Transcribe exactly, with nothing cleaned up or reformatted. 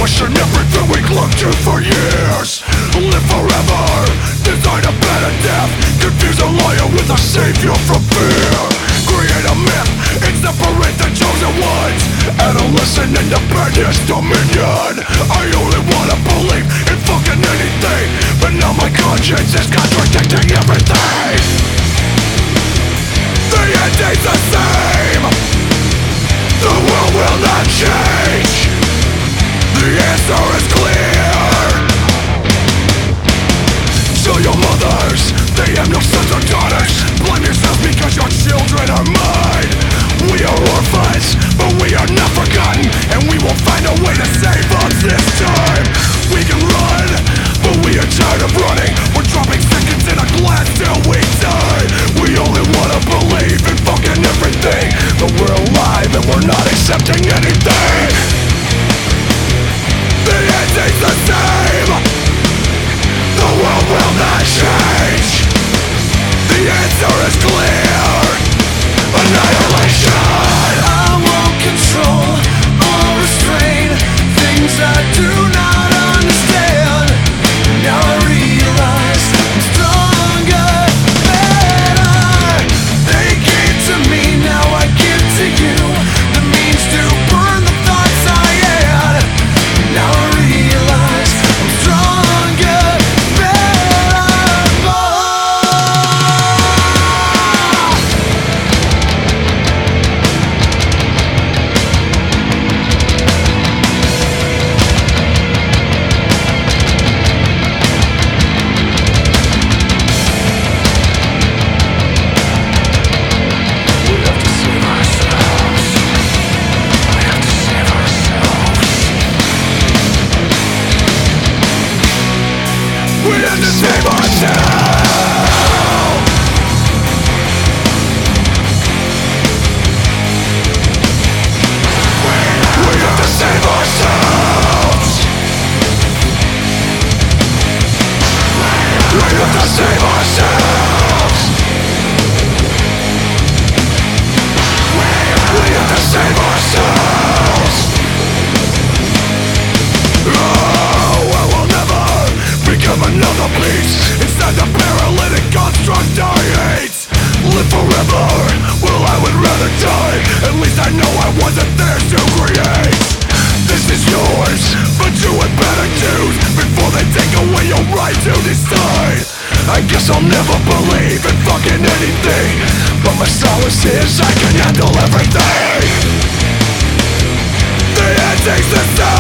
question everything we clung to for years. Live forever, design a better death. Confuse a liar with a savior from fear. Create a myth and separate the chosen ones. Adolescent independence dominion. I only wanna believe in fucking anything, but now my conscience is contradicting everything. The ending's the same. The world will not change. The answer is clear. Show your mothers they have no sons or daughters. Blame yourselves because your children are mine. We are orphans, but we are not forgotten, and we will find a way to save us this time. We can run, but we are tired of running. We're dropping seconds in a glass till we die. We only wanna believe in fucking everything, but we're alive and we're not accepting anything. The ending's the same. The world will not change. The answer is clear. Annihilation. I won't control or restrain things I do not understand. Now I realize I'm stronger, better. They gave to me, now I give to you the means to burn the thoughts I had. Now I realize I'm stronger, better. We have to save ourselves. We have to save ourselves. We have to save ourselves. We have to save ourselves. Oh, I will never become another piece inside the paralytic construct I hate. Live forever, well I would rather die. At least I know I wasn't there to create. This is yours, but do it better dude, before they take away your right to decide. I guess I'll never believe in fucking anything, but my solace is I can handle everything. The ending's the same.